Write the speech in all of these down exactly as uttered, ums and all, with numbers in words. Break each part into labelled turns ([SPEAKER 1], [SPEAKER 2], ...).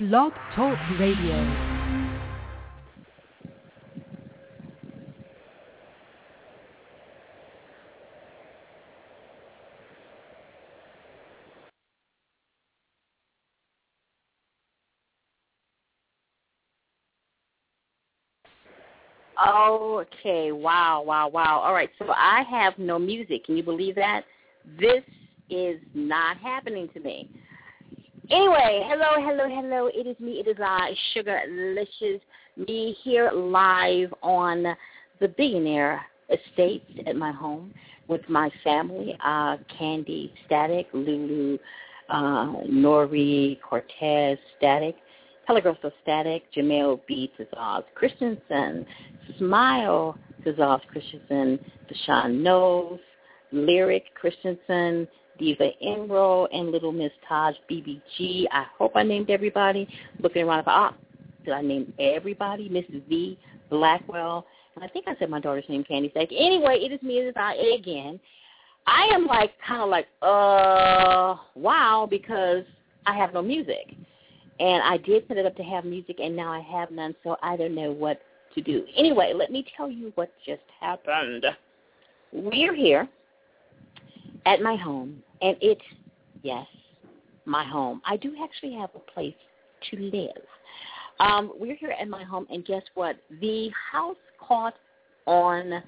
[SPEAKER 1] Blog Talk Radio.
[SPEAKER 2] Okay, wow, wow, wow. All right, so I have no music. Can you believe that? This is not happening to me. Anyway, hello, hello, hello. It is me. It is I, Sugarlicious, me here live on the Billionaire Estates at my home with my family, uh, Candy, Static, Lulu, uh, Nori, Cortez, Static, Telegrosso, Static, Jamel B. Tazaz Christensen, Smile Tazaz Christensen, Deshaun Knowles, Lyric Christensen, Diva Enro, and Little Miss Taj B B G. I hope I named everybody. Looking around, ah, did I name everybody? Missus V, Blackwell, and I think I said my daughter's name, Candy Stack. Anyway, it is me, it is I again. I am like, kind of like, uh, wow, because I have no music. And I did set it up to have music, and now I have none, so I don't know what to do. Anyway, let me tell you what just happened. We're here at my home, and it's, yes, my home. I do actually have a place to live. Um, we're here at my home, and guess what? The house caught on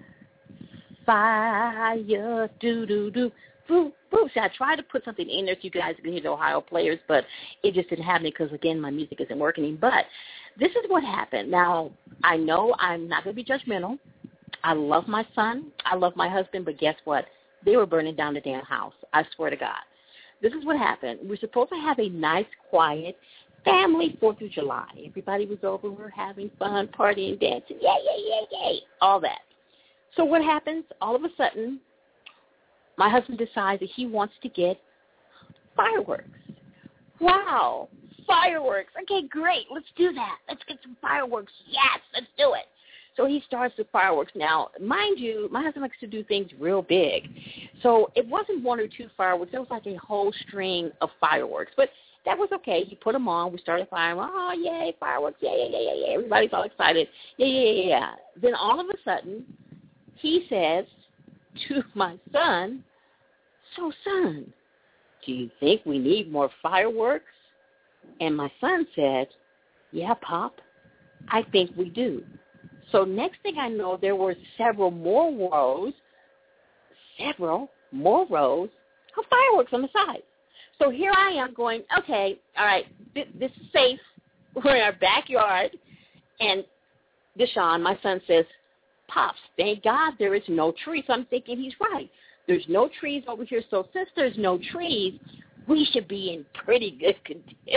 [SPEAKER 2] fire. Do-do-do. Boo, boo. See, I tried to put something in there so you guys can hear the Ohio players, but it just didn't happen because, again, my music isn't working. But this is what happened. Now, I know I'm not going to be judgmental. I love my son. I love my husband, but guess what? They were burning down the damn house. I swear to God. This is what happened. We're supposed to have a nice, quiet family fourth of July. Everybody was over. We were having fun, partying, dancing. Yay, yay, yay, yay. All that. So what happens? All of a sudden, my husband decides that he wants to get fireworks. Wow, fireworks. Okay, great. Let's do that. Let's get some fireworks. Yes, let's do it. So he starts with fireworks. Now, mind you, my husband likes to do things real big. So it wasn't one or two fireworks. It was like a whole string of fireworks. But that was okay. He put them on. We started firing. Oh, yay, fireworks. Yeah, yeah, yeah, yeah, yeah. Everybody's all excited. Yeah, yeah, yeah, yeah. Then all of a sudden, he says to my son, so son, do you think we need more fireworks? And my son said, yeah, Pop, I think we do. So next thing I know, there were several more rows, several more rows of fireworks on the side. So here I am going, okay, all right, this, this is safe. We're in our backyard. And Deshaun, my son, says, Pops, thank God there is no tree. So I'm thinking he's right. There's no trees over here. So since there's no trees, we should be in pretty good condition.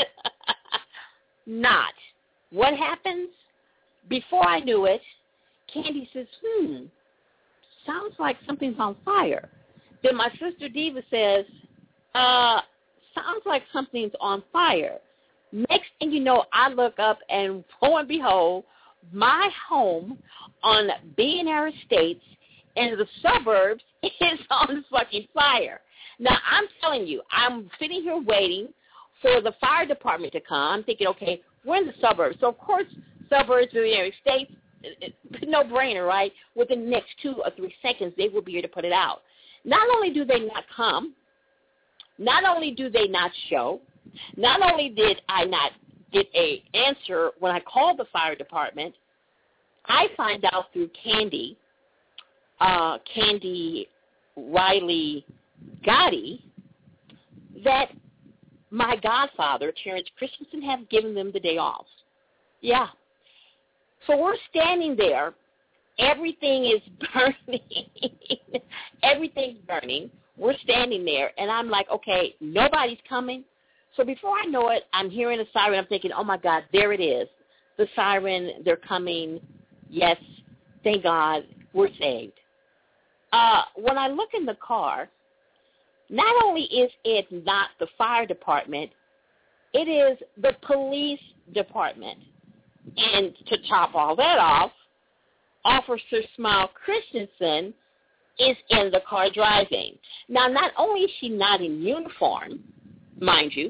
[SPEAKER 2] Not. What happens? Before I knew it, Candy says, hmm, sounds like something's on fire. Then my sister Diva says, uh, sounds like something's on fire. Next thing you know, I look up, and lo and behold, my home on Billionaire Estates in the suburbs is on fucking fire. Now, I'm telling you, I'm sitting here waiting for the fire department to come. I'm thinking, okay, we're in the suburbs. So, of course, suburbs, Billionaire Estates, no-brainer, right? Within the next two or three seconds, they will be here to put it out. Not only do they not come, not only do they not show, not only did I not get a answer when I called the fire department, I find out through Candy, uh, Candy Riley Gotti, that my godfather, Terrence Christensen, has given them the day off. Yeah. So we're standing there. Everything is burning. Everything's burning. We're standing there, and I'm like, okay, nobody's coming. So before I know it, I'm hearing a siren. I'm thinking, oh, my God, there it is. The siren, they're coming. Yes, thank God, we're saved. Uh, when I look in the car, not only is it not the fire department, it is the police department. And to top all that off, Officer Smile Christensen is in the car driving. Now, not only is she not in uniform, mind you,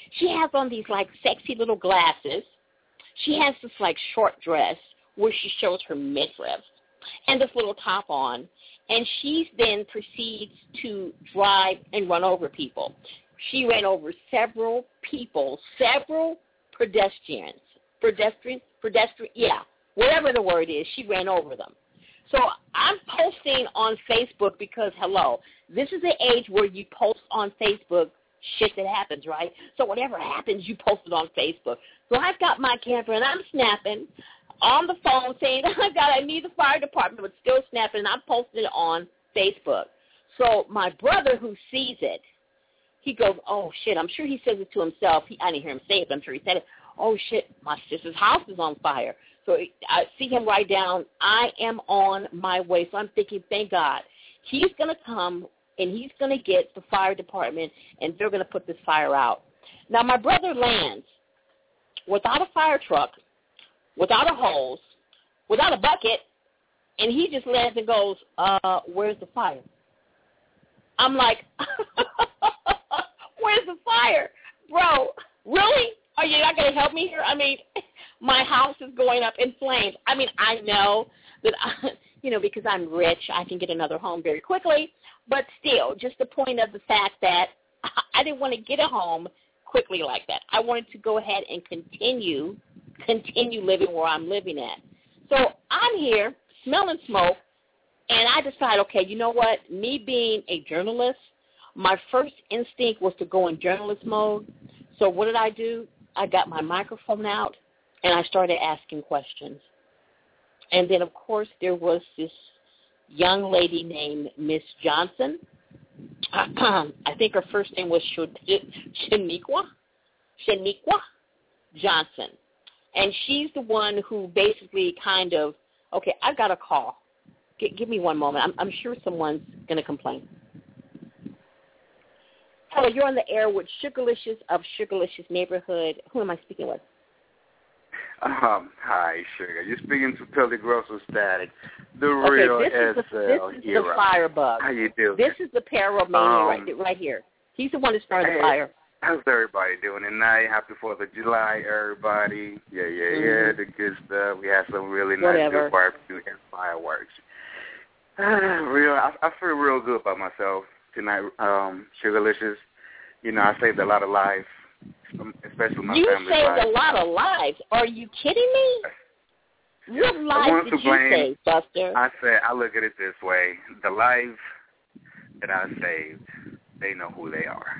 [SPEAKER 2] She has on these, like, sexy little glasses. She has this, like, short dress where she shows her midriff and this little top on. And she then proceeds to drive and run over people. She ran over several people, several pedestrians, pedestrian, pedestrian, yeah, whatever the word is, she ran over them. So I'm posting on Facebook because, hello, this is the age where you post on Facebook shit that happens, right? So whatever happens, you post it on Facebook. So I've got my camera, and I'm snapping on the phone saying, oh, God, I need the fire department, but still snapping, and I'm posting it on Facebook. So my brother, who sees it, he goes, oh, shit, I'm sure he says it to himself. He, I didn't hear him say it, but I'm sure he said it. Oh, shit, my sister's house is on fire. So I see him write down, I am on my way. So I'm thinking, thank God. He's going to come, and he's going to get the fire department, and they're going to put this fire out. Now, my brother lands without a fire truck, without a hose, without a bucket, and he just lands and goes, uh, where's the fire? I'm like, where's the fire? Bro, really? Are you not going to help me here? I mean, my house is going up in flames. I mean, I know that, I, you know, because I'm rich, I can get another home very quickly. But still, just the point of the fact that I didn't want to get a home quickly like that. I wanted to go ahead and continue, continue living where I'm living at. So I'm here smelling smoke, and I decide, okay, you know what? Me being a journalist, my first instinct was to go in journalist mode. So what did I do? I got my microphone out, and I started asking questions. And then, of course, there was this young lady named Miss Johnson. I think her first name was Shaniqua, Shaniqua Johnson. And she's the one who basically kind of, okay, I've got a call. G- give me one moment. I'm, I'm sure someone's going to complain. Hello, you're on the air with Sugarlicious of Sugarlicious Neighborhood. Who am I speaking with?
[SPEAKER 3] Um, hi, Sugar. You're speaking to Pelly Grosso Static, the
[SPEAKER 2] okay,
[SPEAKER 3] real
[SPEAKER 2] this
[SPEAKER 3] S L
[SPEAKER 2] is the, this is
[SPEAKER 3] hero.
[SPEAKER 2] the firebug.
[SPEAKER 3] How you doing?
[SPEAKER 2] This is the pyromania
[SPEAKER 3] um,
[SPEAKER 2] right, right here. He's the one who started
[SPEAKER 3] hey,
[SPEAKER 2] the fire.
[SPEAKER 3] How's everybody doing tonight? Happy fourth of July, everybody. Yeah, yeah,
[SPEAKER 2] mm-hmm.
[SPEAKER 3] yeah, the good stuff. We had some really nice
[SPEAKER 2] Whatever.
[SPEAKER 3] good barbecue and fireworks. Uh, real, I, I feel real good about myself tonight, um, Sugarlicious. You know, I saved a lot of lives, especially my
[SPEAKER 2] you
[SPEAKER 3] family's
[SPEAKER 2] saved
[SPEAKER 3] life.
[SPEAKER 2] a lot of lives. Are you kidding me? What lives did you blame, save, Buster?
[SPEAKER 3] I said, I look at it this way. The life that I saved, they know who they are.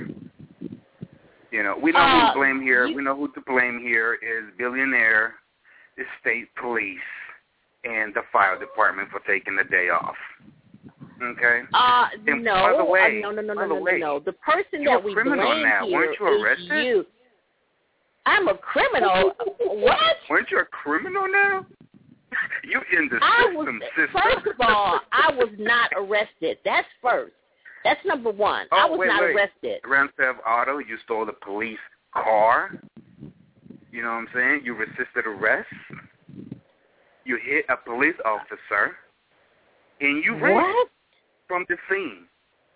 [SPEAKER 3] You know, we know
[SPEAKER 2] uh,
[SPEAKER 3] who to blame here.
[SPEAKER 2] You,
[SPEAKER 3] we know who to blame here is billionaire, the state police, and the fire department for taking the day off. Okay.
[SPEAKER 2] Uh,
[SPEAKER 3] and
[SPEAKER 2] no,
[SPEAKER 3] by the way,
[SPEAKER 2] uh, no, no, no,
[SPEAKER 3] by
[SPEAKER 2] no,
[SPEAKER 3] the
[SPEAKER 2] no,
[SPEAKER 3] way,
[SPEAKER 2] no, no. The person
[SPEAKER 3] you're
[SPEAKER 2] that we
[SPEAKER 3] a criminal
[SPEAKER 2] blame
[SPEAKER 3] now.
[SPEAKER 2] here
[SPEAKER 3] Weren't you arrested?
[SPEAKER 2] is you. I'm a criminal. What?
[SPEAKER 3] Weren't you a criminal now? You in the
[SPEAKER 2] I
[SPEAKER 3] system,
[SPEAKER 2] was,
[SPEAKER 3] sister.
[SPEAKER 2] First of all, I was not arrested. That's first. That's number one.
[SPEAKER 3] Oh,
[SPEAKER 2] I was
[SPEAKER 3] wait,
[SPEAKER 2] not
[SPEAKER 3] wait.
[SPEAKER 2] arrested.
[SPEAKER 3] Grand Theft Auto, you stole the police car. You know what I'm saying? You resisted arrest. You hit a police officer. And you ran
[SPEAKER 2] what?
[SPEAKER 3] from the scene.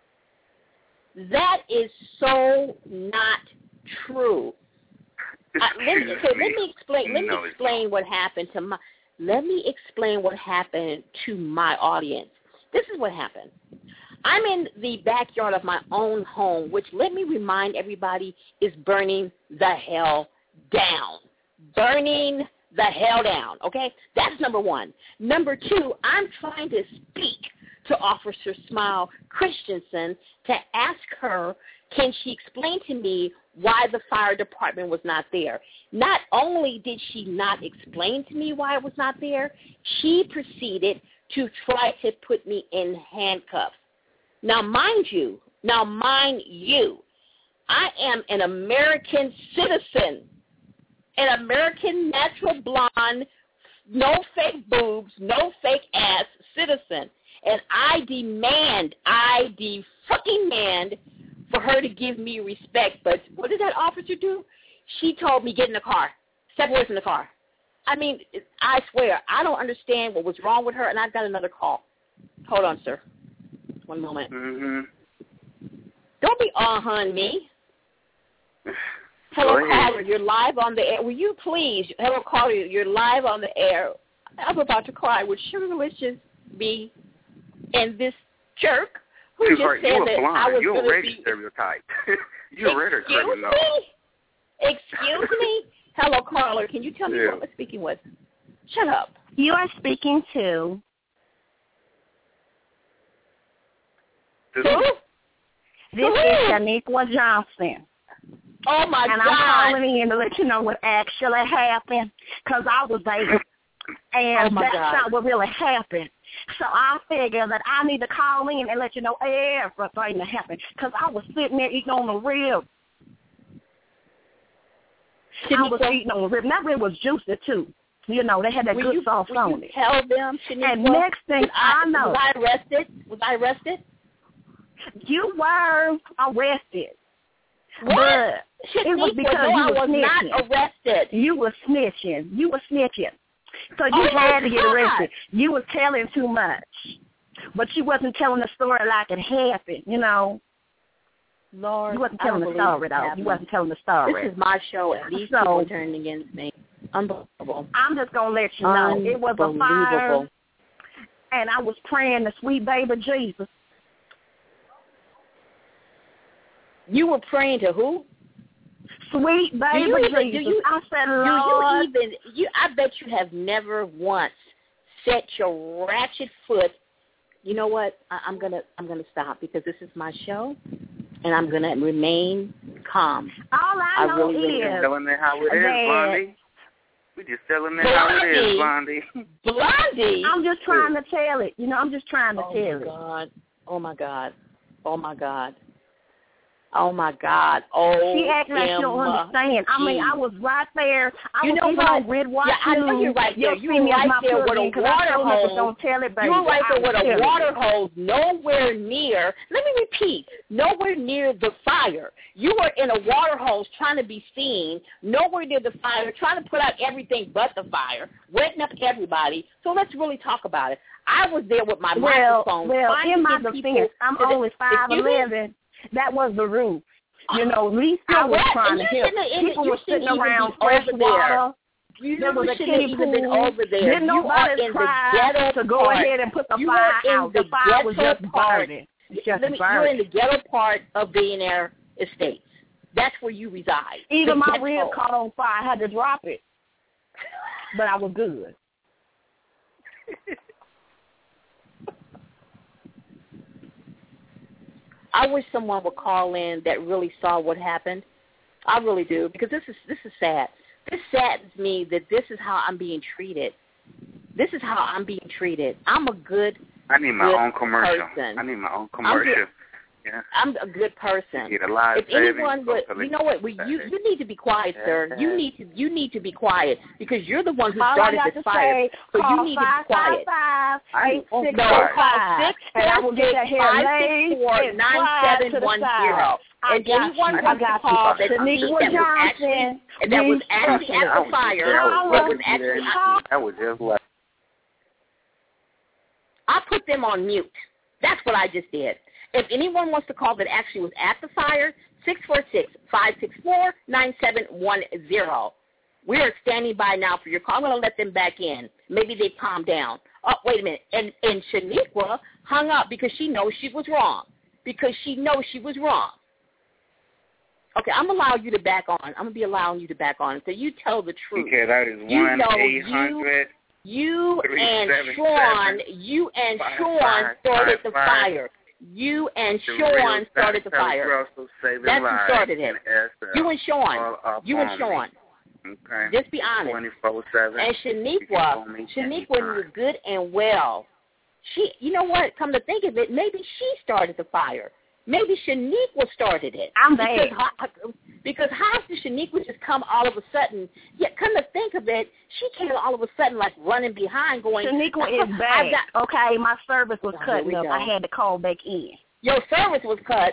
[SPEAKER 2] That is so not true. Uh, let me, so let me explain. Let
[SPEAKER 3] no,
[SPEAKER 2] me explain what happened to my. Let me explain what happened to my audience. This is what happened. I'm in the backyard of my own home, which, let me remind everybody, is burning the hell down. Burning the hell down, okay? That's number one. Number two, I'm trying to speak to Officer Smile Christensen to ask her, can she explain to me why the fire department was not there? Not only did she not explain to me why it was not there, she proceeded to try to put me in handcuffs. Now, mind you, now mind you, I am an American citizen, an American natural blonde, no fake boobs, no fake ass citizen. And I demand, I de-fucking-mand for her to give me respect. But what did that officer do? She told me, get in the car. Step away from the car. I mean, I swear, I don't understand what was wrong with her, and I've got another call. Hold on, sir. One moment.
[SPEAKER 3] Mm-hmm.
[SPEAKER 2] Don't be uh-huh me. Hello,
[SPEAKER 3] Go ahead.
[SPEAKER 2] caller. You're live on the air. Will you please? Hello, caller. You're live on the air. I'm about to cry. Would Sugarlicious be in this jerk who
[SPEAKER 3] you
[SPEAKER 2] just
[SPEAKER 3] are,
[SPEAKER 2] said
[SPEAKER 3] you
[SPEAKER 2] that
[SPEAKER 3] blind.
[SPEAKER 2] I was
[SPEAKER 3] you
[SPEAKER 2] going to
[SPEAKER 3] already
[SPEAKER 2] be?
[SPEAKER 3] stereotyped. you already a
[SPEAKER 2] Excuse
[SPEAKER 3] criminal.
[SPEAKER 2] me. Excuse me. Hello, caller. Can you tell me
[SPEAKER 3] Yeah.
[SPEAKER 2] who I'm speaking with? Shut up.
[SPEAKER 4] You are speaking to
[SPEAKER 3] This-
[SPEAKER 2] Who?
[SPEAKER 4] this
[SPEAKER 2] Who?
[SPEAKER 4] is Shaniqua Johnson,
[SPEAKER 2] Oh my
[SPEAKER 4] and
[SPEAKER 2] God.
[SPEAKER 4] I'm calling in to let you know what actually happened, because I was there, and
[SPEAKER 2] Oh, my
[SPEAKER 4] that's
[SPEAKER 2] God.
[SPEAKER 4] not what really happened. So I figured that I need to call in and let you know everything that happened, because I was sitting there eating on the rib. I was
[SPEAKER 2] Shaniqua,
[SPEAKER 4] eating on the rib, and that rib was juicy too. You know, they had that
[SPEAKER 2] will
[SPEAKER 4] good
[SPEAKER 2] you,
[SPEAKER 4] sauce
[SPEAKER 2] will
[SPEAKER 4] on
[SPEAKER 2] you
[SPEAKER 4] it.
[SPEAKER 2] tell them, Shaniqua?
[SPEAKER 4] And next thing
[SPEAKER 2] was I,
[SPEAKER 4] I know,
[SPEAKER 2] was I arrested? Was I arrested?
[SPEAKER 4] you were arrested.
[SPEAKER 2] What?
[SPEAKER 4] But it was
[SPEAKER 2] Shaniqua,
[SPEAKER 4] because
[SPEAKER 2] no,
[SPEAKER 4] you
[SPEAKER 2] I
[SPEAKER 4] were
[SPEAKER 2] was
[SPEAKER 4] snitching.
[SPEAKER 2] not arrested.
[SPEAKER 4] You were snitching. You were snitching. So you
[SPEAKER 2] Oh,
[SPEAKER 4] had
[SPEAKER 2] my
[SPEAKER 4] to get
[SPEAKER 2] God.
[SPEAKER 4] arrested. You were telling too much. But you wasn't telling the story like it happened, you know.
[SPEAKER 2] Lord,
[SPEAKER 4] You wasn't
[SPEAKER 2] I
[SPEAKER 4] telling
[SPEAKER 2] don't
[SPEAKER 4] the
[SPEAKER 2] believe
[SPEAKER 4] story,
[SPEAKER 2] this
[SPEAKER 4] though.
[SPEAKER 2] happened.
[SPEAKER 4] You wasn't telling the story.
[SPEAKER 2] This is my show, and these
[SPEAKER 4] So-
[SPEAKER 2] people are turning against me. Unbelievable.
[SPEAKER 4] I'm just going to let you know. It was a fire,
[SPEAKER 2] Unbelievable.
[SPEAKER 4] and I was praying to sweet baby Jesus.
[SPEAKER 2] You were praying to who?
[SPEAKER 4] Sweet baby
[SPEAKER 2] you even- do
[SPEAKER 4] Jesus.
[SPEAKER 2] you-
[SPEAKER 4] I said,
[SPEAKER 2] Do
[SPEAKER 4] Lord.
[SPEAKER 2] you even? You, I bet you have never once set your ratchet foot. You know what? I, I'm gonna I'm gonna stop because this is my show, and I'm gonna remain calm.
[SPEAKER 4] All I
[SPEAKER 2] I
[SPEAKER 4] know
[SPEAKER 2] really, really
[SPEAKER 4] is
[SPEAKER 3] Just telling them how it is,
[SPEAKER 4] that-
[SPEAKER 3] Blondie. We just telling them how it is, Blondie.
[SPEAKER 2] Blondie.
[SPEAKER 4] I'm just trying to tell it. You know, I'm just trying to
[SPEAKER 2] Oh
[SPEAKER 4] tell
[SPEAKER 2] my
[SPEAKER 4] it.
[SPEAKER 2] God. Oh my God. Oh my God. Oh my God. Oh.
[SPEAKER 4] She acting like she don't understand. I mean, I was right there. I
[SPEAKER 2] You
[SPEAKER 4] was
[SPEAKER 2] know
[SPEAKER 4] even
[SPEAKER 2] what?
[SPEAKER 4] on Grid Watch
[SPEAKER 2] Yeah, I know
[SPEAKER 4] News.
[SPEAKER 2] you're right there.
[SPEAKER 4] You'll
[SPEAKER 2] You
[SPEAKER 4] see
[SPEAKER 2] were
[SPEAKER 4] me as
[SPEAKER 2] right
[SPEAKER 4] my
[SPEAKER 2] there with
[SPEAKER 4] plug-in
[SPEAKER 2] a
[SPEAKER 4] 'cause I
[SPEAKER 2] water
[SPEAKER 4] told her,
[SPEAKER 2] hose.
[SPEAKER 4] don't tell it, baby.
[SPEAKER 2] You were right there
[SPEAKER 4] I'm
[SPEAKER 2] with a
[SPEAKER 4] telling
[SPEAKER 2] water
[SPEAKER 4] you.
[SPEAKER 2] hose, nowhere near. Let me repeat, nowhere near the fire. You were in a water hose trying to be seen, nowhere near the fire, trying to put out everything but the fire, wetting up everybody. So let's really talk about it. I was there with my
[SPEAKER 4] Well,
[SPEAKER 2] microphone.
[SPEAKER 4] well,
[SPEAKER 2] trying
[SPEAKER 4] in
[SPEAKER 2] to
[SPEAKER 4] my
[SPEAKER 2] get people
[SPEAKER 4] defense, I'm
[SPEAKER 2] to the-
[SPEAKER 4] only five
[SPEAKER 2] Excuse me?
[SPEAKER 4] eleven. That was the roof. You know, at least I was
[SPEAKER 2] What?
[SPEAKER 4] trying to
[SPEAKER 2] You
[SPEAKER 4] help.
[SPEAKER 2] shouldn't have-
[SPEAKER 4] People
[SPEAKER 2] you
[SPEAKER 4] were sitting
[SPEAKER 2] shouldn't even
[SPEAKER 4] around
[SPEAKER 2] be
[SPEAKER 4] fresh
[SPEAKER 2] over there.
[SPEAKER 4] water.
[SPEAKER 2] You
[SPEAKER 4] There was a
[SPEAKER 2] shouldn't have
[SPEAKER 4] kiddie
[SPEAKER 2] even been
[SPEAKER 4] pool.
[SPEAKER 2] over there.
[SPEAKER 4] Didn't
[SPEAKER 2] You are
[SPEAKER 4] nobody
[SPEAKER 2] in
[SPEAKER 4] try
[SPEAKER 2] the ghetto
[SPEAKER 4] to go
[SPEAKER 2] part.
[SPEAKER 4] ahead and put the
[SPEAKER 2] You
[SPEAKER 4] fire
[SPEAKER 2] are in
[SPEAKER 4] out. The
[SPEAKER 2] the
[SPEAKER 4] fire was
[SPEAKER 2] ghetto
[SPEAKER 4] just
[SPEAKER 2] part.
[SPEAKER 4] burning. It's just
[SPEAKER 2] Let me, you're in
[SPEAKER 4] burning.
[SPEAKER 2] the ghetto part of Billionaire Estates. That's where you reside.
[SPEAKER 4] Even
[SPEAKER 2] The
[SPEAKER 4] my
[SPEAKER 2] ghetto.
[SPEAKER 4] rib caught on fire. I had to drop it. But I was good.
[SPEAKER 2] I wish someone would call in that really saw what happened. I really do, because this is this is sad. This saddens me that this is how I'm being treated. This is how I'm being treated. I'm a good
[SPEAKER 3] I need my
[SPEAKER 2] good
[SPEAKER 3] own commercial.
[SPEAKER 2] person.
[SPEAKER 3] I need my own commercial. Yeah.
[SPEAKER 2] I'm a good person.
[SPEAKER 3] Get a live
[SPEAKER 2] If anyone
[SPEAKER 3] savings,
[SPEAKER 2] would,
[SPEAKER 3] hopefully.
[SPEAKER 2] you know what? We, you you need to be quiet, sir. You need to you need to be quiet because you're the one who
[SPEAKER 4] All I
[SPEAKER 2] started
[SPEAKER 4] got
[SPEAKER 2] this
[SPEAKER 4] to
[SPEAKER 2] fire.
[SPEAKER 4] say,
[SPEAKER 2] So
[SPEAKER 4] call
[SPEAKER 2] you need to
[SPEAKER 4] five
[SPEAKER 2] be quiet.
[SPEAKER 4] five five eight
[SPEAKER 3] I-
[SPEAKER 4] six
[SPEAKER 2] No,
[SPEAKER 4] four
[SPEAKER 2] call
[SPEAKER 4] five,
[SPEAKER 2] six
[SPEAKER 4] and I will get that hair laid and
[SPEAKER 2] nine
[SPEAKER 4] quiet
[SPEAKER 2] seven
[SPEAKER 4] to the
[SPEAKER 2] one
[SPEAKER 4] side.
[SPEAKER 2] zero.
[SPEAKER 4] I
[SPEAKER 2] And
[SPEAKER 4] got
[SPEAKER 2] anyone
[SPEAKER 4] you. I
[SPEAKER 2] wants to
[SPEAKER 4] got
[SPEAKER 2] call
[SPEAKER 4] you.
[SPEAKER 2] that see
[SPEAKER 4] Shaniqua
[SPEAKER 2] that was actually
[SPEAKER 4] Johnson,
[SPEAKER 2] that was
[SPEAKER 4] we-
[SPEAKER 2] actually at
[SPEAKER 3] I
[SPEAKER 2] the
[SPEAKER 3] was
[SPEAKER 2] fire.
[SPEAKER 3] just- I was
[SPEAKER 2] That was
[SPEAKER 3] lucky
[SPEAKER 2] actually.
[SPEAKER 3] that I was just like.
[SPEAKER 2] I put them on mute. That's what I just did. If anyone wants to call that actually was at the fire, six four six, five six four, nine seven one zero. We are standing by now for your call. I'm going to let them back in. Maybe they calmed down. Oh, wait a minute. And, and Shaniqua hung up because she knows she was wrong. Because she knows she was wrong. Okay, I'm going to allow you to back on. I'm going to be allowing you to back on. So you tell the truth.
[SPEAKER 3] Okay, that is
[SPEAKER 2] You
[SPEAKER 3] one
[SPEAKER 2] know
[SPEAKER 3] eight hundred.
[SPEAKER 2] You
[SPEAKER 3] Three,
[SPEAKER 2] and
[SPEAKER 3] seven,
[SPEAKER 2] Sean,
[SPEAKER 3] seven,
[SPEAKER 2] you and
[SPEAKER 3] five,
[SPEAKER 2] Sean
[SPEAKER 3] five,
[SPEAKER 2] started
[SPEAKER 3] five,
[SPEAKER 2] the
[SPEAKER 3] five.
[SPEAKER 2] fire. You and
[SPEAKER 3] The
[SPEAKER 2] Sean
[SPEAKER 3] real
[SPEAKER 2] started the
[SPEAKER 3] Doctor
[SPEAKER 2] fire.
[SPEAKER 3] Russell saving
[SPEAKER 2] That's who
[SPEAKER 3] lives
[SPEAKER 2] started it.
[SPEAKER 3] in S L.
[SPEAKER 2] You and Sean.
[SPEAKER 3] All up
[SPEAKER 2] You and
[SPEAKER 3] on
[SPEAKER 2] Sean.
[SPEAKER 3] me. Okay.
[SPEAKER 2] Just be honest.
[SPEAKER 3] twenty-four seven.
[SPEAKER 2] And Shaniqua, Shaniqua knew good and well. She, you know what? Come to think of it, maybe she started the fire. Maybe Shaniqua started it.
[SPEAKER 4] I'm
[SPEAKER 2] because
[SPEAKER 4] there.
[SPEAKER 2] how, because how did Shaniqua just come all of a sudden? Yeah, come to think of it, she came all of a sudden like running behind, going.
[SPEAKER 4] Shaniqua is
[SPEAKER 2] I've
[SPEAKER 4] back.
[SPEAKER 2] got,
[SPEAKER 4] Okay, my service was
[SPEAKER 2] Oh, here
[SPEAKER 4] cutting
[SPEAKER 2] we
[SPEAKER 4] up.
[SPEAKER 2] go.
[SPEAKER 4] I had to call back in.
[SPEAKER 2] Your service was cut.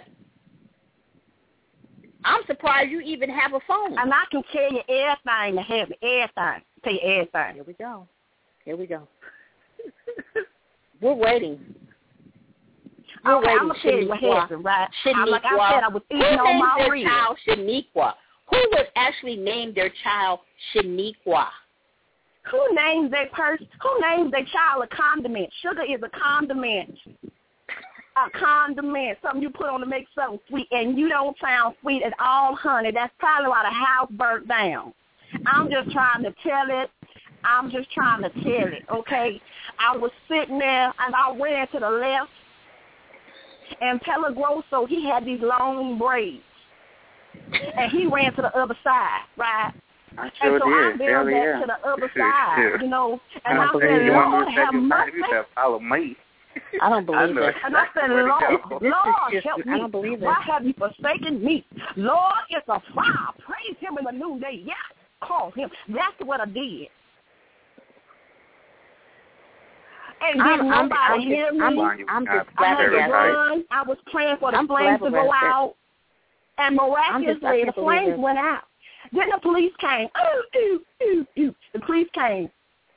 [SPEAKER 2] I'm surprised you even have a phone.
[SPEAKER 4] And I can tell you everything that happened, everything. Tell you everything.
[SPEAKER 2] Here we go. Here we go. We're waiting. We're
[SPEAKER 4] Okay,
[SPEAKER 2] waiting.
[SPEAKER 4] I'm going to tell you what
[SPEAKER 2] Shaniqua.
[SPEAKER 4] happened, right?
[SPEAKER 2] Shaniqua.
[SPEAKER 4] I'm like I said, I was
[SPEAKER 2] Who
[SPEAKER 4] eating on
[SPEAKER 2] named
[SPEAKER 4] my
[SPEAKER 2] their
[SPEAKER 4] ribs.
[SPEAKER 2] child Shaniqua? Who would actually name their child Shaniqua?
[SPEAKER 4] Who names their person? Who names their child a condiment? Sugar is a condiment. A condiment, something you put on to make something sweet, and you don't sound sweet at all, honey. That's probably why the house burnt down. I'm just trying to tell it. I'm just trying to tell it, okay? I was sitting there, and I ran to the left, and Pelagroso, he had these long braids, and he ran to the other side, right?
[SPEAKER 3] I sure
[SPEAKER 4] and so
[SPEAKER 3] did.
[SPEAKER 4] I ran back
[SPEAKER 3] yeah.
[SPEAKER 4] to the other side, you know, and I,
[SPEAKER 3] I
[SPEAKER 4] said,
[SPEAKER 3] you
[SPEAKER 4] Lord, have mercy.
[SPEAKER 3] You have follow me.
[SPEAKER 2] I don't believe
[SPEAKER 3] I
[SPEAKER 2] it.
[SPEAKER 4] And I said, Lord, Lord,
[SPEAKER 2] just,
[SPEAKER 4] help me.
[SPEAKER 2] I don't believe it.
[SPEAKER 4] Why have you forsaken me? Lord, it's a fire. Praise him in the noonday. Yes, call him. That's what I did. And
[SPEAKER 2] I'm,
[SPEAKER 4] did
[SPEAKER 2] I'm,
[SPEAKER 4] nobody
[SPEAKER 2] I'm
[SPEAKER 4] hear
[SPEAKER 2] just,
[SPEAKER 4] me?
[SPEAKER 2] I'm, I'm just
[SPEAKER 4] I had to
[SPEAKER 2] flabbergasted.
[SPEAKER 4] run. I was praying for the
[SPEAKER 2] I'm
[SPEAKER 4] flames to go
[SPEAKER 2] flabbergasted.
[SPEAKER 4] out. And miraculously, the flames
[SPEAKER 2] it.
[SPEAKER 4] went out. Then the police came. Ooh, ooh, ooh, ooh. The police came.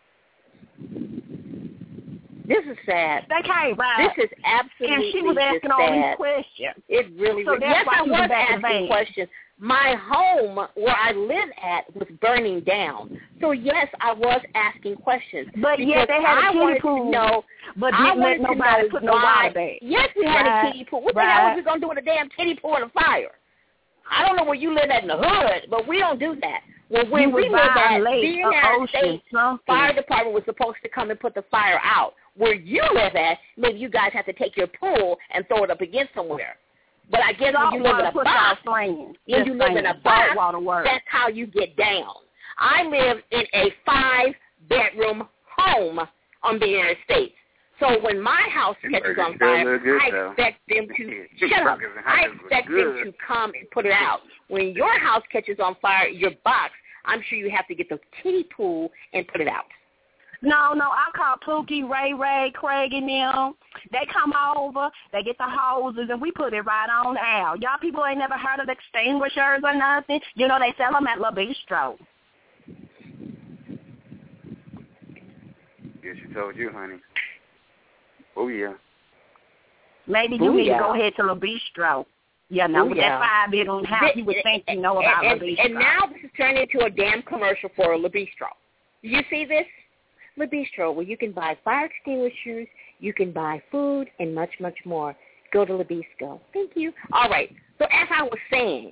[SPEAKER 2] This is sad.
[SPEAKER 4] They came, right?
[SPEAKER 2] This is absolutely
[SPEAKER 4] And she was asking
[SPEAKER 2] just
[SPEAKER 4] all
[SPEAKER 2] sad.
[SPEAKER 4] these questions.
[SPEAKER 2] It really
[SPEAKER 4] So
[SPEAKER 2] was.
[SPEAKER 4] that's
[SPEAKER 2] Yes,
[SPEAKER 4] why
[SPEAKER 2] I
[SPEAKER 4] she was
[SPEAKER 2] was
[SPEAKER 4] back in
[SPEAKER 2] asking
[SPEAKER 4] vain.
[SPEAKER 2] questions. My home, where I live at, was burning down. So, yes, I was asking questions.
[SPEAKER 4] But yet they had a
[SPEAKER 2] I
[SPEAKER 4] kiddie
[SPEAKER 2] wanted
[SPEAKER 4] pool.
[SPEAKER 2] to know,
[SPEAKER 4] But
[SPEAKER 2] I
[SPEAKER 4] didn't let
[SPEAKER 2] wanted to
[SPEAKER 4] nobody
[SPEAKER 2] know
[SPEAKER 4] put no
[SPEAKER 2] why.
[SPEAKER 4] water there.
[SPEAKER 2] Yes, we had
[SPEAKER 4] Right.
[SPEAKER 2] a kiddie pool. What
[SPEAKER 4] Right.
[SPEAKER 2] the hell was we going to do with a damn kiddie pool and a fire? I don't know where you live at in the hood, but we don't do that. Well, when
[SPEAKER 4] You
[SPEAKER 2] we
[SPEAKER 4] would
[SPEAKER 2] live
[SPEAKER 4] buy a
[SPEAKER 2] at
[SPEAKER 4] lake,
[SPEAKER 2] the
[SPEAKER 4] a
[SPEAKER 2] United
[SPEAKER 4] ocean,
[SPEAKER 2] States
[SPEAKER 4] something.
[SPEAKER 2] Fire Department was supposed to come and put the fire out. Where you live at, maybe you guys have to take your pool and throw it up against somewhere. But I guess when you live in a box, when you live in a box, that's how you get down. I live in a five-bedroom home on the United States. So when my house catches on fire, I expect them to shut up. I expect them to come and put it out. When your house catches on fire, your box, I'm sure you have to get the kiddie pool and put it out.
[SPEAKER 4] No, no, I call Pookie, Ray Ray, Craig, and them. They come over, they get the hoses, and we put it right on out. Y'all people ain't never heard of extinguishers or nothing. You know, they sell them at La Bistro.
[SPEAKER 3] Guess she told you, honey. Oh, yeah.
[SPEAKER 4] Maybe you
[SPEAKER 2] Ooh,
[SPEAKER 4] need
[SPEAKER 2] yeah.
[SPEAKER 4] to go ahead to La Bistro. Yeah, no,
[SPEAKER 2] Ooh,
[SPEAKER 4] with
[SPEAKER 2] yeah.
[SPEAKER 4] that five-bedroom house, you would think you know about
[SPEAKER 2] and,
[SPEAKER 4] La
[SPEAKER 2] and,
[SPEAKER 4] Bistro.
[SPEAKER 2] and now this is turning into a damn commercial for La Bistro. Do you see this? La Bistro, where you can buy fire extinguishers, you can buy food, and much, much more. Go to La Bistro. Thank you. All right. So as I was saying,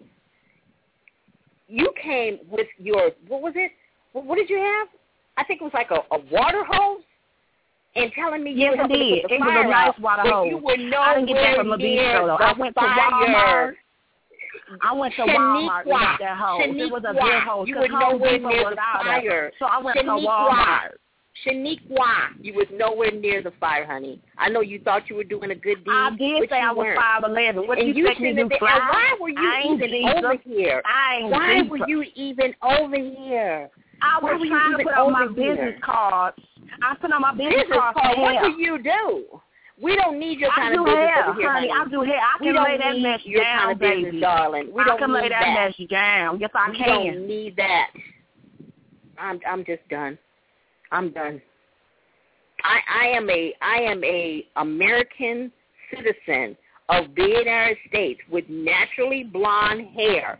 [SPEAKER 2] you came with your, what was it? What, what did you have? I think it was like a, a water hose. And telling me
[SPEAKER 4] yes,
[SPEAKER 2] you were
[SPEAKER 4] it did.
[SPEAKER 2] put the
[SPEAKER 4] It
[SPEAKER 2] fire
[SPEAKER 4] was a nice
[SPEAKER 2] out,
[SPEAKER 4] water
[SPEAKER 2] but
[SPEAKER 4] hose.
[SPEAKER 2] you were
[SPEAKER 4] I didn't get that from La
[SPEAKER 2] nowhere near
[SPEAKER 4] Bistro, though.
[SPEAKER 2] the
[SPEAKER 4] I went to
[SPEAKER 2] fire.
[SPEAKER 4] Walmart. I went to Walmart and got that hose.
[SPEAKER 2] Shaniqua,
[SPEAKER 4] It was a good hose.
[SPEAKER 2] you were nowhere near the fire.
[SPEAKER 4] So I went
[SPEAKER 2] Shaniqua,
[SPEAKER 4] to Walmart.
[SPEAKER 2] Shaniqua, you was nowhere near the fire, honey. I know you thought you were doing a good deed,
[SPEAKER 4] I did
[SPEAKER 2] but
[SPEAKER 4] say
[SPEAKER 2] you
[SPEAKER 4] I was
[SPEAKER 2] weren't.
[SPEAKER 4] five eleven. What
[SPEAKER 2] and
[SPEAKER 4] do you,
[SPEAKER 2] you
[SPEAKER 4] expect me to do,
[SPEAKER 2] been,
[SPEAKER 4] fly?
[SPEAKER 2] and why were you
[SPEAKER 4] I ain't
[SPEAKER 2] even
[SPEAKER 4] Jesus.
[SPEAKER 2] over here?
[SPEAKER 4] I ain't
[SPEAKER 2] Why
[SPEAKER 4] Jesus.
[SPEAKER 2] were you even over here?
[SPEAKER 4] I
[SPEAKER 2] Why
[SPEAKER 4] was
[SPEAKER 2] were
[SPEAKER 4] trying
[SPEAKER 2] you
[SPEAKER 4] to
[SPEAKER 2] even
[SPEAKER 4] put on my
[SPEAKER 2] over here?
[SPEAKER 4] business cards. I put on my business,
[SPEAKER 2] Business
[SPEAKER 4] cards.
[SPEAKER 2] card,
[SPEAKER 4] for
[SPEAKER 2] what
[SPEAKER 4] hair.
[SPEAKER 2] do you do? We don't need your
[SPEAKER 4] I
[SPEAKER 2] kind
[SPEAKER 4] do
[SPEAKER 2] of business
[SPEAKER 4] hair,
[SPEAKER 2] over here,
[SPEAKER 4] honey.
[SPEAKER 2] honey.
[SPEAKER 4] I do hair. I
[SPEAKER 2] We
[SPEAKER 4] can
[SPEAKER 2] don't
[SPEAKER 4] lay that
[SPEAKER 2] need
[SPEAKER 4] mess
[SPEAKER 2] your
[SPEAKER 4] down,
[SPEAKER 2] kind of business,
[SPEAKER 4] baby.
[SPEAKER 2] darling. We
[SPEAKER 4] I
[SPEAKER 2] don't
[SPEAKER 4] can
[SPEAKER 2] need
[SPEAKER 4] lay that,
[SPEAKER 2] that.
[SPEAKER 4] mess down. Yes, I
[SPEAKER 2] we
[SPEAKER 4] can.
[SPEAKER 2] don't need that. I'm I'm just done. I'm done. I I am a I am a American citizen of the United States with naturally blonde hair.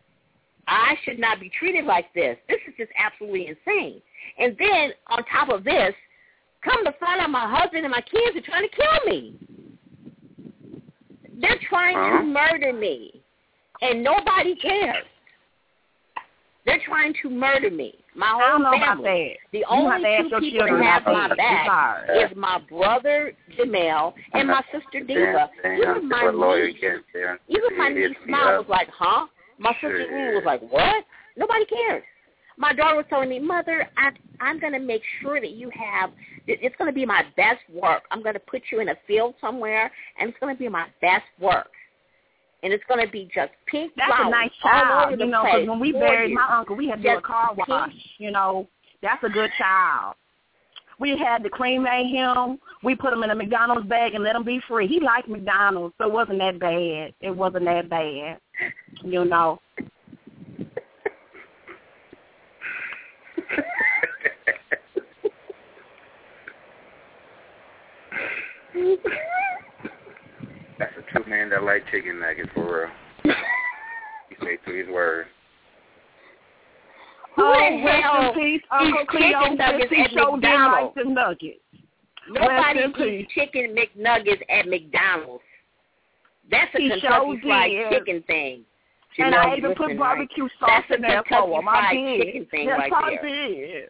[SPEAKER 2] I should not be treated like this. This is just absolutely insane. And then on top of this, come to find out my husband and my kids are trying to kill me. They're trying
[SPEAKER 3] uh-huh.
[SPEAKER 2] to murder me, and nobody cares. They're trying to murder me. My whole
[SPEAKER 4] I don't know
[SPEAKER 2] family.
[SPEAKER 4] about that.
[SPEAKER 2] The
[SPEAKER 4] You
[SPEAKER 2] only
[SPEAKER 4] have to
[SPEAKER 2] two
[SPEAKER 4] ask your
[SPEAKER 2] people that
[SPEAKER 4] children
[SPEAKER 2] have
[SPEAKER 4] about
[SPEAKER 2] my
[SPEAKER 4] that.
[SPEAKER 2] back
[SPEAKER 4] It's
[SPEAKER 2] is my brother Jamel and my sister Diva. Even my niece, even my niece Smile was like, huh? My sister Rue was like, what? Nobody cares. My daughter was telling me, Mother, I, I'm going to make sure that you have, it's going to be my best work. I'm going to put you in a field somewhere, and it's going to be my best work. And it's going to be just pink
[SPEAKER 4] That's
[SPEAKER 2] flowers
[SPEAKER 4] a nice
[SPEAKER 2] all
[SPEAKER 4] child,
[SPEAKER 2] over the
[SPEAKER 4] you know,
[SPEAKER 2] place
[SPEAKER 4] because when we
[SPEAKER 2] for
[SPEAKER 4] buried
[SPEAKER 2] you.
[SPEAKER 4] my uncle, we had to do a
[SPEAKER 2] Just
[SPEAKER 4] car wash,
[SPEAKER 2] pink.
[SPEAKER 4] you know. That's a good child. We had to cremate him. We put him in a McDonald's bag and let him be free. He liked McDonald's, so it wasn't that bad. It wasn't that bad, you know.
[SPEAKER 3] That's a true man that like chicken nuggets for real. He say to his word.
[SPEAKER 2] Who
[SPEAKER 4] oh,
[SPEAKER 2] the hell
[SPEAKER 4] rest in peace, Uncle
[SPEAKER 2] eats
[SPEAKER 4] Cleo.
[SPEAKER 2] chicken nuggets
[SPEAKER 4] He
[SPEAKER 2] at
[SPEAKER 4] sure did like
[SPEAKER 2] McDonald's?
[SPEAKER 4] the nuggets.
[SPEAKER 2] Nobody
[SPEAKER 4] Rest in
[SPEAKER 2] eats chicken McNuggets at McDonald's. That's a
[SPEAKER 4] He
[SPEAKER 2] Kentucky
[SPEAKER 4] sure
[SPEAKER 2] Fried
[SPEAKER 4] did.
[SPEAKER 2] Chicken thing.
[SPEAKER 4] And
[SPEAKER 2] Janelle,
[SPEAKER 4] I even put
[SPEAKER 2] listen,
[SPEAKER 4] barbecue
[SPEAKER 2] right?
[SPEAKER 4] sauce
[SPEAKER 2] That's
[SPEAKER 4] in
[SPEAKER 2] a
[SPEAKER 4] there
[SPEAKER 2] Kentucky
[SPEAKER 4] for him. I
[SPEAKER 2] Fried
[SPEAKER 4] did.
[SPEAKER 2] Chicken thing
[SPEAKER 4] yes,
[SPEAKER 2] right
[SPEAKER 4] I
[SPEAKER 2] there.
[SPEAKER 4] did.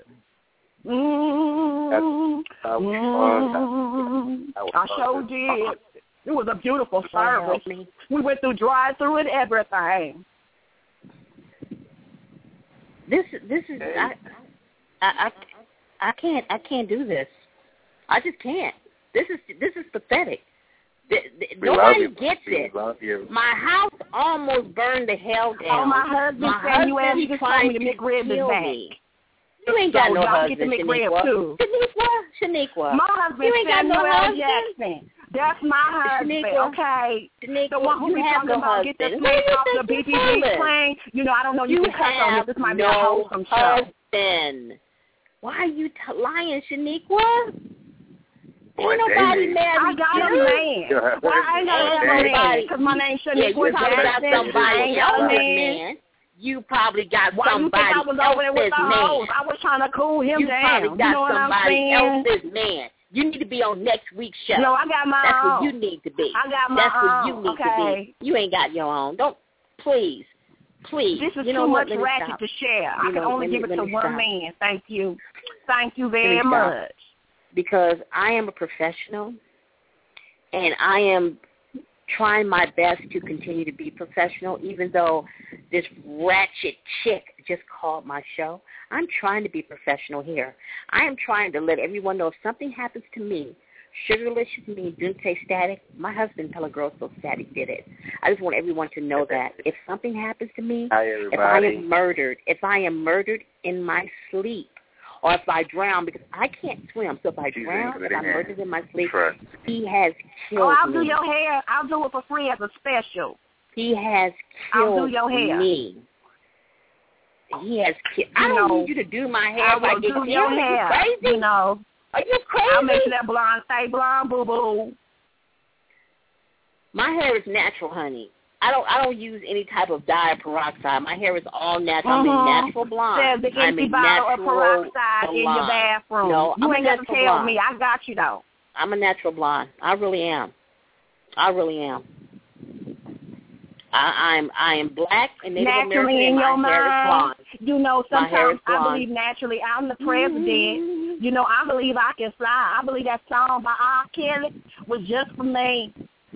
[SPEAKER 4] Mm,
[SPEAKER 5] That was
[SPEAKER 4] mm,
[SPEAKER 5] That was
[SPEAKER 4] I sure
[SPEAKER 5] fun.
[SPEAKER 4] did. It was a beautiful
[SPEAKER 2] Lord
[SPEAKER 4] service.
[SPEAKER 2] help me.
[SPEAKER 4] We went through drive-through and everything.
[SPEAKER 2] This this is I, I I I can't I can't do this. I just can't. This is this is pathetic. The, the,
[SPEAKER 5] We
[SPEAKER 2] nobody
[SPEAKER 5] love you.
[SPEAKER 2] gets
[SPEAKER 5] We
[SPEAKER 2] it.
[SPEAKER 5] love you.
[SPEAKER 2] My house almost burned the hell down.
[SPEAKER 4] Oh, my husband
[SPEAKER 2] my
[SPEAKER 4] said you asked
[SPEAKER 2] husband
[SPEAKER 4] to
[SPEAKER 2] tried
[SPEAKER 4] tell me to
[SPEAKER 2] to
[SPEAKER 4] McRib is
[SPEAKER 2] kill
[SPEAKER 4] back.
[SPEAKER 2] me. You ain't got
[SPEAKER 4] So
[SPEAKER 2] no
[SPEAKER 4] y'all
[SPEAKER 2] husband,
[SPEAKER 4] get the McRib
[SPEAKER 2] Shaniqua.
[SPEAKER 4] too.
[SPEAKER 2] Shaniqua, Shaniqua.
[SPEAKER 4] My husband
[SPEAKER 2] You ain't got no
[SPEAKER 4] Samuel
[SPEAKER 2] husband?
[SPEAKER 4] Jackson. That's my husband,
[SPEAKER 2] Shaniqua.
[SPEAKER 4] okay?
[SPEAKER 2] Shaniqua,
[SPEAKER 4] The one who
[SPEAKER 2] you
[SPEAKER 4] be
[SPEAKER 2] have
[SPEAKER 4] talking
[SPEAKER 2] no
[SPEAKER 4] about
[SPEAKER 2] husband.
[SPEAKER 4] get the
[SPEAKER 2] Who
[SPEAKER 4] plane
[SPEAKER 2] you
[SPEAKER 4] off the
[SPEAKER 2] think
[SPEAKER 4] B
[SPEAKER 2] you
[SPEAKER 4] B B
[SPEAKER 2] fooling?
[SPEAKER 4] plane. You know, I don't know you,
[SPEAKER 2] You
[SPEAKER 4] can cuss on
[SPEAKER 2] have
[SPEAKER 4] this. This might be
[SPEAKER 2] no
[SPEAKER 4] a wholesome show.
[SPEAKER 2] husband. Why are you t- lying, Shaniqua?
[SPEAKER 5] Boy,
[SPEAKER 2] Ain't nobody
[SPEAKER 5] Davey.
[SPEAKER 2] married
[SPEAKER 4] I got
[SPEAKER 2] you.
[SPEAKER 4] a man. Why I ain't got
[SPEAKER 2] Ain't
[SPEAKER 4] a man?
[SPEAKER 2] nobody.
[SPEAKER 4] Because my name's
[SPEAKER 2] Yeah,
[SPEAKER 4] Shaniqua
[SPEAKER 2] you probably got
[SPEAKER 4] Jackson. I
[SPEAKER 2] somebody
[SPEAKER 4] ain't got a
[SPEAKER 2] else's
[SPEAKER 4] man.
[SPEAKER 2] man. You probably got
[SPEAKER 4] Why you think
[SPEAKER 2] somebody
[SPEAKER 4] I was over there with
[SPEAKER 2] else's
[SPEAKER 4] the
[SPEAKER 2] man.
[SPEAKER 4] hoes? I was trying to cool him
[SPEAKER 2] You
[SPEAKER 4] down.
[SPEAKER 2] probably
[SPEAKER 4] You
[SPEAKER 2] got
[SPEAKER 4] know what I'm
[SPEAKER 2] somebody
[SPEAKER 4] saying?
[SPEAKER 2] else's man. You need to be on next week's show.
[SPEAKER 4] No, I got my
[SPEAKER 2] That's
[SPEAKER 4] own.
[SPEAKER 2] where you need to be.
[SPEAKER 4] I got my
[SPEAKER 2] That's where
[SPEAKER 4] own,
[SPEAKER 2] you need
[SPEAKER 4] okay.
[SPEAKER 2] to be. You ain't got your own. Don't, please, please.
[SPEAKER 4] This is
[SPEAKER 2] you know
[SPEAKER 4] too
[SPEAKER 2] what?
[SPEAKER 4] much
[SPEAKER 2] Let me
[SPEAKER 4] ratchet
[SPEAKER 2] stop.
[SPEAKER 4] to share. I
[SPEAKER 2] You
[SPEAKER 4] can
[SPEAKER 2] know,
[SPEAKER 4] only
[SPEAKER 2] let me-
[SPEAKER 4] give it
[SPEAKER 2] let
[SPEAKER 4] to
[SPEAKER 2] me
[SPEAKER 4] one
[SPEAKER 2] stop.
[SPEAKER 4] man. Thank you. Thank you
[SPEAKER 2] Let
[SPEAKER 4] very
[SPEAKER 2] me stop.
[SPEAKER 4] much.
[SPEAKER 2] Because I am a professional, and I am trying my best to continue to be professional, even though this ratchet chick just called my show. I'm trying to be professional here. I am trying to let everyone know if something happens to me, Sugarlicious me, Dante Static, my husband Pelagroso Static did it. I just want everyone to know that if something happens to me,
[SPEAKER 5] Hi,
[SPEAKER 2] if I
[SPEAKER 5] everybody.
[SPEAKER 2] am murdered, if I am murdered in my sleep, or if I drown, because I can't swim, so if I
[SPEAKER 5] She's
[SPEAKER 2] drown, if I'm
[SPEAKER 5] in.
[SPEAKER 2] murdered in my sleep,
[SPEAKER 5] Trust.
[SPEAKER 2] he has killed
[SPEAKER 4] Oh, I'll
[SPEAKER 2] me.
[SPEAKER 4] do your hair. I'll do it for free as a special.
[SPEAKER 2] He has
[SPEAKER 4] I'll
[SPEAKER 2] killed
[SPEAKER 4] do your hair.
[SPEAKER 2] me. He has killed. I
[SPEAKER 4] You
[SPEAKER 2] don't
[SPEAKER 4] know,
[SPEAKER 2] need you to do my hair
[SPEAKER 4] I
[SPEAKER 2] if I
[SPEAKER 4] will
[SPEAKER 2] get
[SPEAKER 4] do
[SPEAKER 2] killed.
[SPEAKER 4] your
[SPEAKER 2] Are you
[SPEAKER 4] hair.
[SPEAKER 2] crazy?
[SPEAKER 4] You know,
[SPEAKER 2] Are you crazy?
[SPEAKER 4] I'll make sure that blonde stay blonde, boo boo.
[SPEAKER 2] My hair is natural, honey. I don't. I don't use any type of dye or peroxide. My hair is all natural. I'm
[SPEAKER 4] Mhm.
[SPEAKER 2] a natural blonde.
[SPEAKER 4] There's the
[SPEAKER 2] I'm
[SPEAKER 4] empty
[SPEAKER 2] a
[SPEAKER 4] bottle of
[SPEAKER 2] natural
[SPEAKER 4] peroxide in your
[SPEAKER 2] blonde.
[SPEAKER 4] bathroom.
[SPEAKER 2] No,
[SPEAKER 4] you
[SPEAKER 2] I'm
[SPEAKER 4] ain't
[SPEAKER 2] a
[SPEAKER 4] got to
[SPEAKER 2] natural
[SPEAKER 4] tell
[SPEAKER 2] blonde.
[SPEAKER 4] me. I got you though.
[SPEAKER 2] I'm a natural blonde. I really am. I really am. I, I'm I am black and Native
[SPEAKER 4] Naturally
[SPEAKER 2] American,
[SPEAKER 4] in your
[SPEAKER 2] and my hair is
[SPEAKER 4] mind.
[SPEAKER 2] blonde.
[SPEAKER 4] You know,
[SPEAKER 2] My hair
[SPEAKER 4] sometimes
[SPEAKER 2] is
[SPEAKER 4] I
[SPEAKER 2] blonde.
[SPEAKER 4] believe naturally I'm the president. You know, I believe I can fly. I believe that song by R. Kelly was just for me.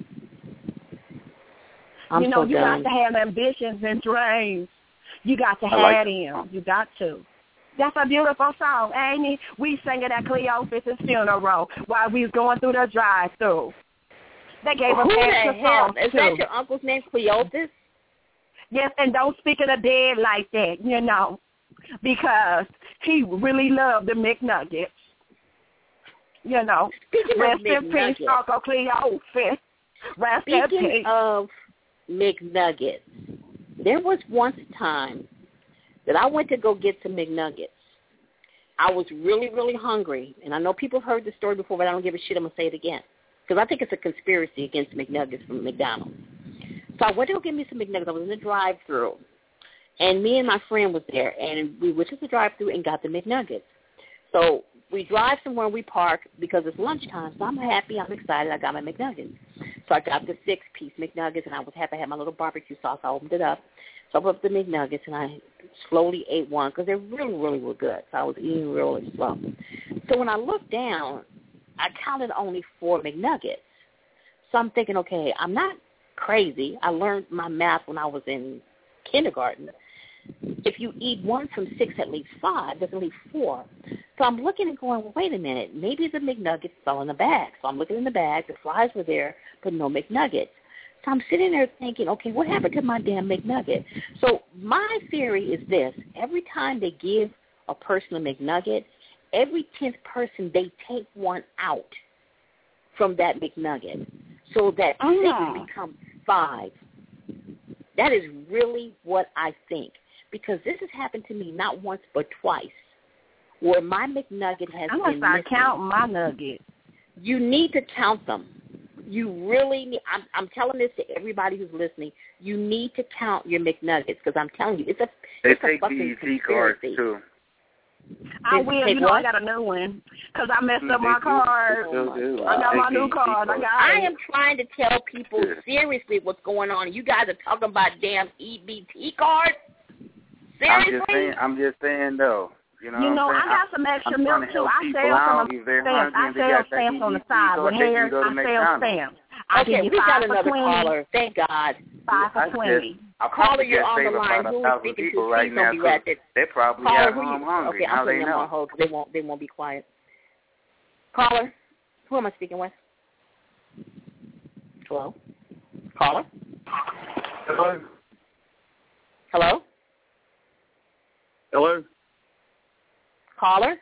[SPEAKER 2] I'm
[SPEAKER 4] you know,
[SPEAKER 2] so
[SPEAKER 4] you
[SPEAKER 2] done.
[SPEAKER 4] got to have ambitions and dreams. You got to
[SPEAKER 5] I like
[SPEAKER 4] have them. You got to. That's a beautiful song, ain't it? We sang it at Cleophas's funeral while we was going through the drive-through. They gave us
[SPEAKER 2] Who the
[SPEAKER 4] extra
[SPEAKER 2] hell?
[SPEAKER 4] songs,
[SPEAKER 2] Is
[SPEAKER 4] too.
[SPEAKER 2] that your uncle's name, Cleophas?
[SPEAKER 4] Yes, and don't speak of the dead like that, you know, because he really loved the McNuggets. You know,
[SPEAKER 2] Speaking
[SPEAKER 4] rest
[SPEAKER 2] of
[SPEAKER 4] in peace,
[SPEAKER 2] McNuggets.
[SPEAKER 4] Uncle Cleophas. Rest in
[SPEAKER 2] Speaking
[SPEAKER 4] peace.
[SPEAKER 2] of McNuggets, there was once a time that I went to go get some McNuggets. I was really, really hungry, and I know people have heard this story before, but I don't give a shit. I'm going to say it again because I think it's a conspiracy against McNuggets from McDonald's. So I went to go get me some McNuggets. I was in the drive-thru, and me and my friend was there, and we went to the drive-thru and got the McNuggets. So we drive somewhere and we park because it's lunchtime, so I'm happy, I'm excited, I got my McNuggets. So I got the six-piece McNuggets, and I was happy I had my little barbecue sauce. I opened it up, so I opened up the McNuggets, and I slowly ate one because they really, really were good. So I was eating really slow. So when I looked down, I counted only four McNuggets. So I'm thinking, okay, I'm not crazy. I learned my math when I was in kindergarten. If you eat one from six, at least five, there's at least four. So I'm looking and going, well, wait a minute, maybe the McNuggets fell in the bag. So I'm looking in the bag, the fries were there, but no McNuggets. So I'm sitting there thinking, okay, what happened to my damn McNugget? So my theory is this. Every time they give a person a McNugget, every tenth person, they take one out from that McNugget. So that
[SPEAKER 4] Mm.
[SPEAKER 2] six becomes five. That is really what I think. Because this has happened to me not once but twice, where my McNugget has
[SPEAKER 4] I'm going to
[SPEAKER 2] been
[SPEAKER 4] start
[SPEAKER 2] missing.
[SPEAKER 4] counting my nuggets.
[SPEAKER 2] You need to count them. You really need, I'm, I'm telling this to everybody who's listening, you need to count your McNuggets because I'm telling you, it's a,
[SPEAKER 3] they
[SPEAKER 2] it's a
[SPEAKER 3] take
[SPEAKER 2] fucking
[SPEAKER 3] B E T cards, too.
[SPEAKER 4] I
[SPEAKER 2] They
[SPEAKER 4] will.
[SPEAKER 2] take
[SPEAKER 4] You know,
[SPEAKER 2] what?
[SPEAKER 4] I got a new one because I messed
[SPEAKER 3] Mm,
[SPEAKER 4] up my
[SPEAKER 3] they do.
[SPEAKER 4] card.
[SPEAKER 3] They still do.
[SPEAKER 4] I got
[SPEAKER 3] They
[SPEAKER 4] my
[SPEAKER 3] take
[SPEAKER 4] new
[SPEAKER 3] B E T
[SPEAKER 4] card. I
[SPEAKER 3] cards.
[SPEAKER 4] got
[SPEAKER 2] I
[SPEAKER 4] it.
[SPEAKER 2] am trying to tell people
[SPEAKER 3] Yeah.
[SPEAKER 2] seriously what's going on. You guys are talking about damn E B T cards?
[SPEAKER 3] I'm
[SPEAKER 2] Seriously?
[SPEAKER 3] just saying, I'm just saying, though. You know,
[SPEAKER 4] You know,
[SPEAKER 3] what I'm
[SPEAKER 4] I
[SPEAKER 3] saying?
[SPEAKER 4] got some extra
[SPEAKER 3] I'm
[SPEAKER 4] milk
[SPEAKER 3] trying to
[SPEAKER 4] too.
[SPEAKER 3] help
[SPEAKER 4] I
[SPEAKER 3] people
[SPEAKER 4] sell
[SPEAKER 3] out.
[SPEAKER 4] some
[SPEAKER 3] If they're
[SPEAKER 4] stamps.
[SPEAKER 3] hungry
[SPEAKER 4] I
[SPEAKER 3] and they
[SPEAKER 4] sell
[SPEAKER 3] got that
[SPEAKER 4] stamps on the
[SPEAKER 3] E B T
[SPEAKER 4] side
[SPEAKER 3] card,
[SPEAKER 4] with
[SPEAKER 3] they can
[SPEAKER 4] hairs.
[SPEAKER 3] go to
[SPEAKER 4] I sell
[SPEAKER 3] McDonald's.
[SPEAKER 4] stamps. I
[SPEAKER 2] Okay,
[SPEAKER 4] give you
[SPEAKER 2] we got
[SPEAKER 4] five for
[SPEAKER 2] another
[SPEAKER 4] twenty.
[SPEAKER 2] caller. Thank God.
[SPEAKER 4] Five for
[SPEAKER 3] I
[SPEAKER 4] twenty.
[SPEAKER 3] just, I
[SPEAKER 2] Caller,
[SPEAKER 3] probably
[SPEAKER 2] you're
[SPEAKER 3] just
[SPEAKER 2] on the
[SPEAKER 3] save
[SPEAKER 2] line.
[SPEAKER 3] about
[SPEAKER 2] Who
[SPEAKER 3] a
[SPEAKER 2] are
[SPEAKER 3] thousand
[SPEAKER 2] speaking
[SPEAKER 3] people
[SPEAKER 2] to?
[SPEAKER 3] right
[SPEAKER 2] Please
[SPEAKER 3] now.
[SPEAKER 2] don't be
[SPEAKER 3] 'Cause
[SPEAKER 2] ratchet.
[SPEAKER 3] they probably
[SPEAKER 2] Caller,
[SPEAKER 3] at
[SPEAKER 2] who
[SPEAKER 3] home
[SPEAKER 2] you,
[SPEAKER 3] hungry.
[SPEAKER 2] okay,
[SPEAKER 3] How
[SPEAKER 2] I'm
[SPEAKER 3] they
[SPEAKER 2] putting them on
[SPEAKER 3] know?
[SPEAKER 2] hold because they won't, they won't be quiet. Caller, who am I speaking with? Hello? Caller?
[SPEAKER 5] Hello?
[SPEAKER 2] Hello?
[SPEAKER 5] Hello?
[SPEAKER 2] Caller?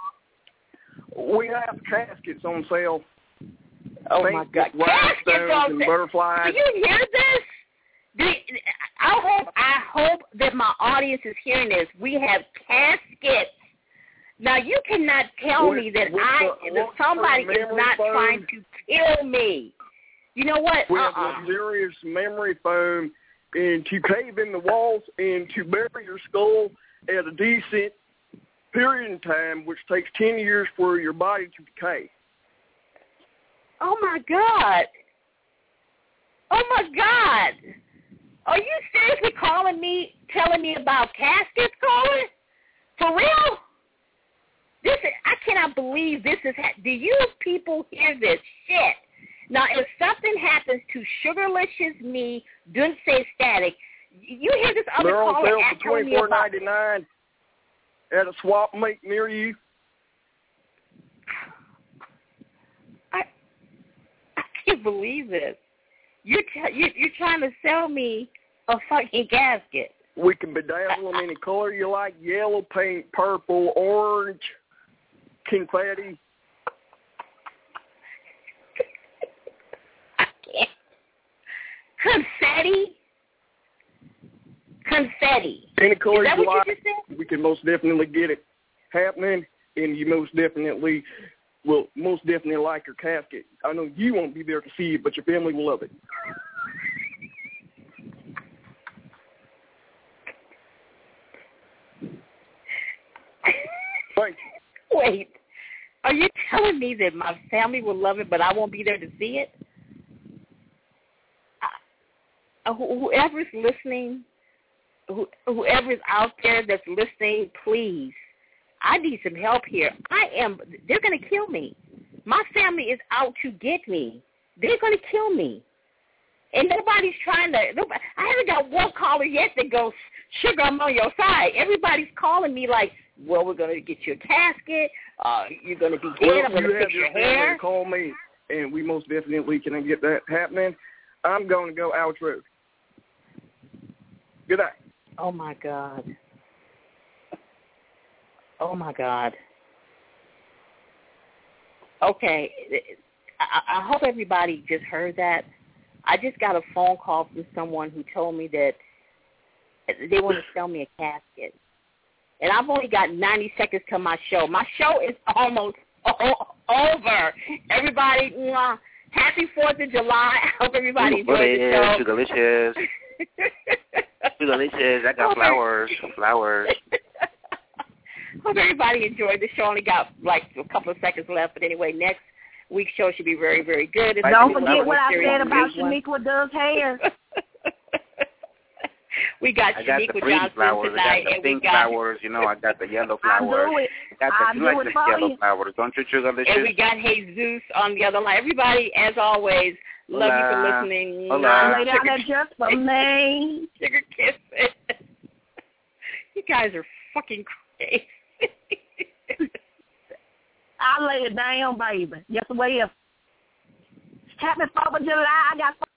[SPEAKER 5] We have caskets on sale.
[SPEAKER 2] Oh,
[SPEAKER 5] Paint
[SPEAKER 2] my God.
[SPEAKER 5] with
[SPEAKER 2] Caskets
[SPEAKER 5] rhinestones
[SPEAKER 2] on
[SPEAKER 5] and
[SPEAKER 2] sale.
[SPEAKER 5] butterflies.
[SPEAKER 2] Do you hear this? Do you, I hope I hope that my audience is hearing this. We have caskets. Now you cannot tell
[SPEAKER 5] With-
[SPEAKER 2] me that
[SPEAKER 5] with
[SPEAKER 2] I
[SPEAKER 5] the
[SPEAKER 2] that somebody
[SPEAKER 5] luxury
[SPEAKER 2] is
[SPEAKER 5] memory
[SPEAKER 2] not
[SPEAKER 5] foam.
[SPEAKER 2] trying to kill me. You know what?
[SPEAKER 5] We have
[SPEAKER 2] Uh-uh.
[SPEAKER 5] luxurious memory foam and to cave in the walls and to bury your skull at a decent period in time, which takes ten years for your body to decay.
[SPEAKER 2] Oh my God. Oh my God. Are you seriously calling me, telling me about caskets, caller? For real? This is, I cannot believe this is, ha- do you people hear this shit? Now, if something happens to Sugarlicious me, Dunce Static, you hear this other
[SPEAKER 5] They're on
[SPEAKER 2] caller
[SPEAKER 5] sale
[SPEAKER 2] act
[SPEAKER 5] for
[SPEAKER 2] telling me
[SPEAKER 5] twenty-four
[SPEAKER 2] about,
[SPEAKER 5] ninety-nine at a swap meet near you.
[SPEAKER 2] I, I can't believe this. You're, t- you, you're trying to sell me a fucking casket.
[SPEAKER 5] We can bedazzle them any color you like: yellow paint, purple, orange, confetti.
[SPEAKER 2] I can't. Confetti? Confetti.
[SPEAKER 5] Any color
[SPEAKER 2] Is that
[SPEAKER 5] you
[SPEAKER 2] what
[SPEAKER 5] like,
[SPEAKER 2] you just said?
[SPEAKER 5] we can most definitely get it happening, and you most definitely will most definitely like your casket. I know you won't be there to see it, but your family will love it. Thank you.
[SPEAKER 2] Wait, are you telling me that my family will love it, but I won't be there to see it? I, wh- whoever's listening, who, whoever's out there that's listening, please, I need some help here. I am, they're going to kill me. My family is out to get me. They're going to kill me. And nobody's trying to, nobody, I haven't got one caller yet that goes, Sugar, I'm on your side. Everybody's calling me like, well, we're going to get you a casket. Uh, you're going to be dead.
[SPEAKER 5] Well,
[SPEAKER 2] I'm going
[SPEAKER 5] you
[SPEAKER 2] to
[SPEAKER 5] have
[SPEAKER 2] fix
[SPEAKER 5] your
[SPEAKER 2] your
[SPEAKER 5] family
[SPEAKER 2] hair.
[SPEAKER 5] to call me, and we most definitely can get that happening. I'm going to go outro. Good night.
[SPEAKER 2] Oh, my God. Oh, my God. Okay. I, I hope everybody just heard that. I just got a phone call from someone who told me that they want to sell me a casket. And I've only got ninety seconds to my show. My show is almost o- over. Everybody, mwah, happy fourth of July. I hope everybody enjoyed the show.
[SPEAKER 3] Sugarlicious. Sugarlicious. I got flowers. Flowers.
[SPEAKER 2] Hope everybody enjoyed the show. Only got like a couple of seconds left. But anyway, next week's show should be very, very good. It's
[SPEAKER 4] Don't
[SPEAKER 2] gonna be
[SPEAKER 4] forget
[SPEAKER 2] a
[SPEAKER 4] what I
[SPEAKER 2] series
[SPEAKER 4] said
[SPEAKER 2] of
[SPEAKER 4] about
[SPEAKER 2] big ones.
[SPEAKER 4] Shaniqua does hair.
[SPEAKER 2] We got
[SPEAKER 3] I got the
[SPEAKER 2] Shaniqua
[SPEAKER 3] pretty
[SPEAKER 2] Johnson
[SPEAKER 3] flowers.
[SPEAKER 2] tonight,
[SPEAKER 3] I got the
[SPEAKER 2] and we
[SPEAKER 3] pink
[SPEAKER 2] got
[SPEAKER 3] flowers. You know, I got the yellow
[SPEAKER 4] I
[SPEAKER 3] flowers.
[SPEAKER 4] do it.
[SPEAKER 3] I got
[SPEAKER 4] I
[SPEAKER 3] the,
[SPEAKER 4] do
[SPEAKER 3] you like
[SPEAKER 4] it
[SPEAKER 3] the
[SPEAKER 4] for
[SPEAKER 3] yellow
[SPEAKER 4] you.
[SPEAKER 3] flowers, don't you, Sugarlicious?
[SPEAKER 2] and we got Jesus on the other line. Everybody, as always, love you for
[SPEAKER 3] Hola.
[SPEAKER 2] listening.
[SPEAKER 3] Hola.
[SPEAKER 4] I lay down there just for me.
[SPEAKER 2] Sugar kisses. You guys are fucking crazy.
[SPEAKER 4] I lay it down, baby. Yes, well. Happy fourth of July. I got